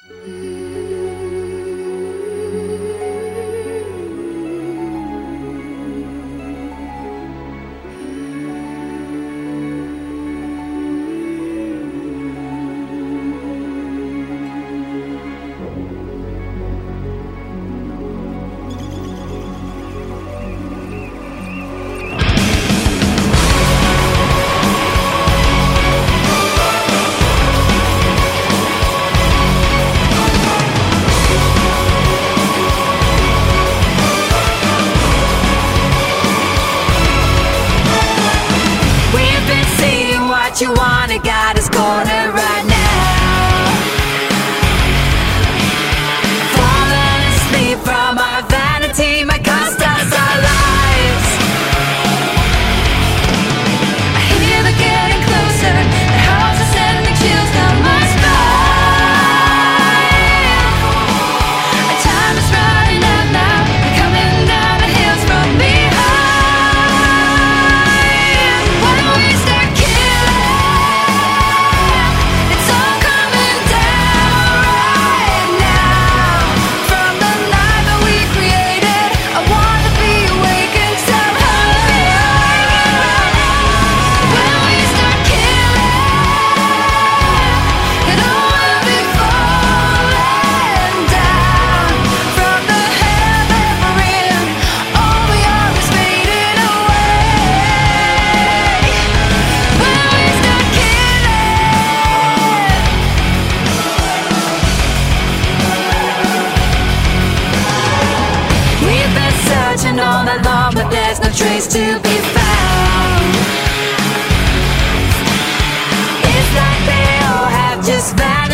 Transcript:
You want it, got us cornered right now. Falling asleep from our vanity might cost us our lives. I hear they're getting closer, the house is sending chills down my spine. Our time is running out now, we're coming down the hills from behind. Why don't we start all that long, but there's no trace to be found. It's like they all have just vanished.